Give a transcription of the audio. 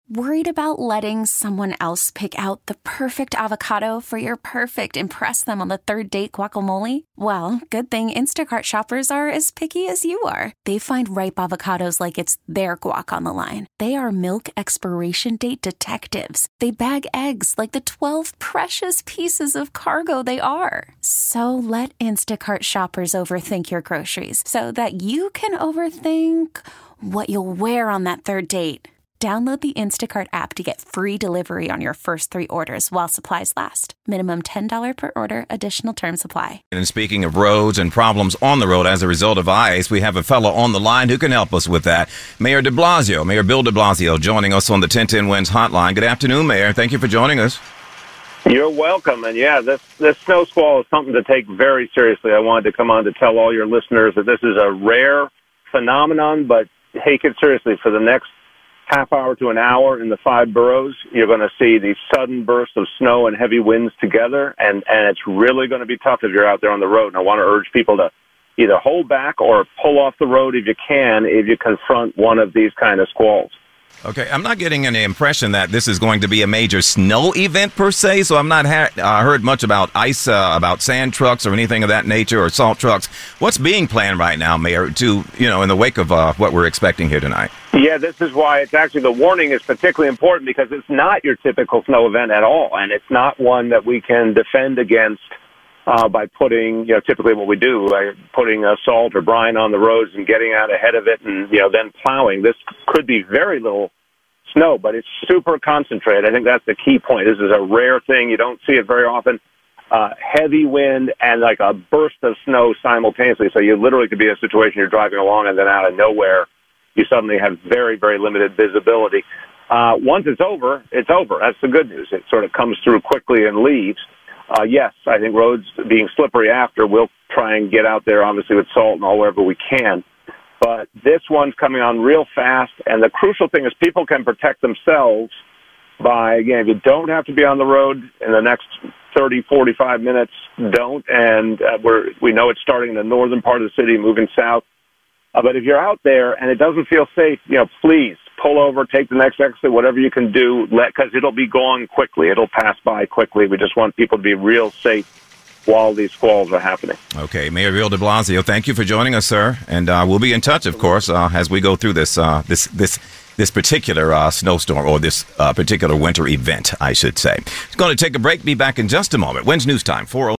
Worried about letting someone else pick out the perfect avocado for your perfect impress them on the third date guacamole? Well, good thing Instacart shoppers are as picky as you are. They find ripe avocados like it's their guac on the line. They are milk expiration date detectives. They bag eggs like the 12 precious pieces of cargo they are. So let Instacart shoppers overthink your groceries so that you can overthink what you'll wear on that third date. Download the Instacart app to get free delivery on your first 3 orders while supplies last. Minimum $10 per order. Additional terms apply. And speaking of roads and problems on the road as a result of ice, we have a fellow on the line who can help us with that. Mayor de Blasio, Mayor Bill de Blasio, joining us on the 1010 Wins hotline. Good afternoon, Mayor. Thank you for joining us. You're welcome. And yeah, this snow squall is something to take very seriously. I wanted to come on to tell all your listeners that this is a rare phenomenon, but take it seriously. For the next half hour to an hour in the 5 boroughs, you're going to see these sudden bursts of snow and heavy winds together, and it's really going to be tough if you're out there on the road. And I want to urge people to either hold back or pull off the road if you can, if you confront one of these kind of squalls. Okay, I'm not getting any impression that this is going to be a major snow event per se, so I've not heard much about ice, about sand trucks or anything of that nature, or salt trucks. What's being planned right now, Mayor, in the wake of what we're expecting here tonight? Yeah, this is why it's actually, the warning is particularly important, because it's not your typical snow event at all, and it's not one that we can defend against by putting, typically what we do, by putting salt or brine on the roads and getting out ahead of it and, then plowing. This could be very little snow, but it's super concentrated. I think that's the key point. This is a rare thing. You don't see it very often. Heavy wind and like a burst of snow simultaneously. So you literally could be in a situation you're driving along and then out of nowhere, you suddenly have very, very limited visibility. Once it's over, it's over. That's the good news. It sort of comes through quickly and leaves. Yes, I think roads being slippery after, we'll try and get out there, obviously, with salt and all wherever we can. But this one's coming on real fast, and the crucial thing is people can protect themselves by, again, if you don't have to be on the road in the next 30, 45 minutes, don't. And we know it's starting in the northern part of the city, moving south. But if you're out there and it doesn't feel safe, please pull over, take the next exit, whatever you can do, because it'll be gone quickly. It'll pass by quickly. We just want people to be real safe while these squalls are happening. Okay, Mayor Bill de Blasio, thank you for joining us, sir. And we'll be in touch, of course, as we go through this particular snowstorm, or this particular winter event, I should say. It's going to take a break. Be back in just a moment. When's news time? 4:00.